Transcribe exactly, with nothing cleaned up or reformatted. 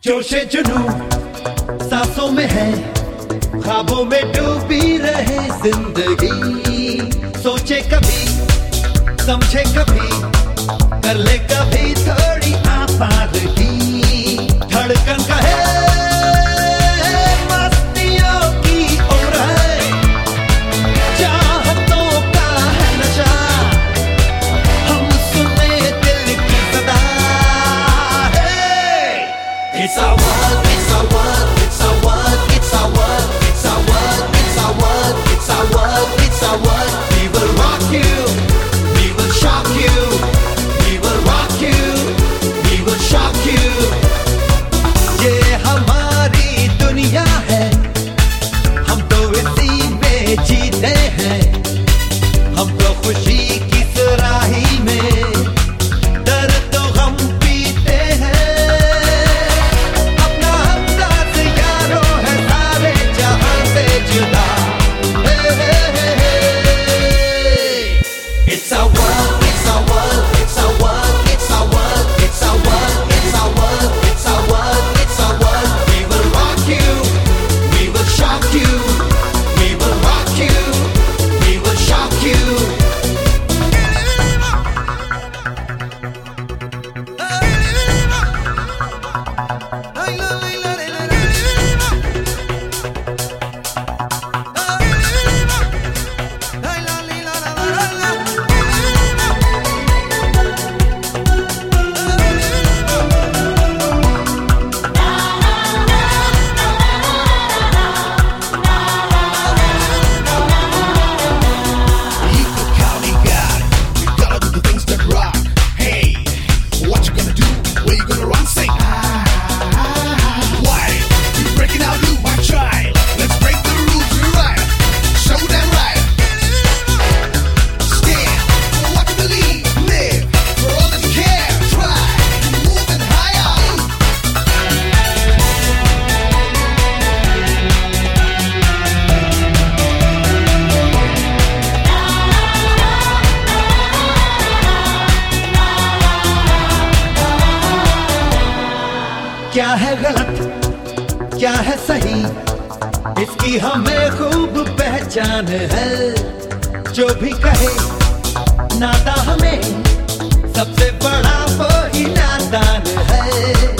जोशे जुनू सांसों में है, ख्वाबों में डूबी रहे जिंदगी। सोचे कभी, समझे कभी, कर ले कभी थोड़ी आपादगी। धड़कन कहे मस्तियों की उम्र है, चाहतों का है नशा, हम सुने दिल की सदा है। It's our world, it's our world, it's our world, it's our world, it's our world, it's our world, it's our world, it's our world. We will rock you, we will shock you, we will rock you, we will shock you. ये हमारी दुनिया है, हम तो इसी में जीते हैं, हम तो खुशी की सुराही में दर्द तो हम पीते हैं। अपना हमदर्द यारों है सारे जहां से जुदा। It's our world, it's our world, it's our world, it's our world, it's our world, it's our world, it's our world, it's our world. We will rock you, we will shock you, we will rock you, we will shock you. क्या है गलत, क्या है सही, इसकी हमें खूब पहचान है। जो भी कहे नाता हमें, सबसे बड़ा वो ही नादान है।